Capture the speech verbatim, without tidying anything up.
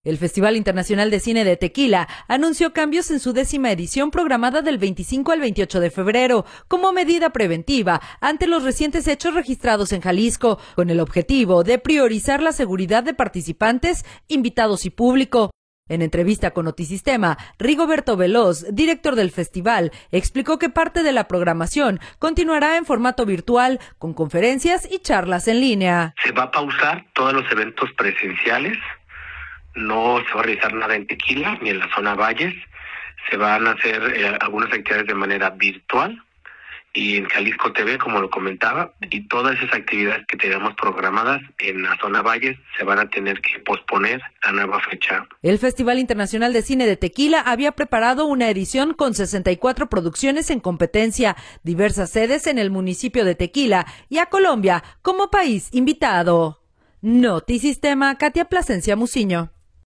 El Festival Internacional de Cine de Tequila anunció cambios en su décima edición programada del veinticinco al veintiocho de febrero, como medida preventiva ante los recientes hechos registrados en Jalisco, con el objetivo de priorizar la seguridad de participantes, invitados y público. En entrevista con Notisistema, Rigoberto Veloz, director del festival, explicó que parte de la programación continuará en formato virtual, con conferencias y charlas en línea. Se va a pausar todos los eventos presenciales. No se va a realizar nada en Tequila ni en la zona Valles. Se van a hacer eh, algunas actividades de manera virtual y en Jalisco T V, como lo comentaba, y todas esas actividades que tenemos programadas en la zona Valles se van a tener que posponer a nueva fecha. El Festival Internacional de Cine de Tequila había preparado una edición con sesenta y cuatro producciones en competencia, diversas sedes en el municipio de Tequila y a Colombia como país invitado. Notisistema, Katia Plasencia Muciño.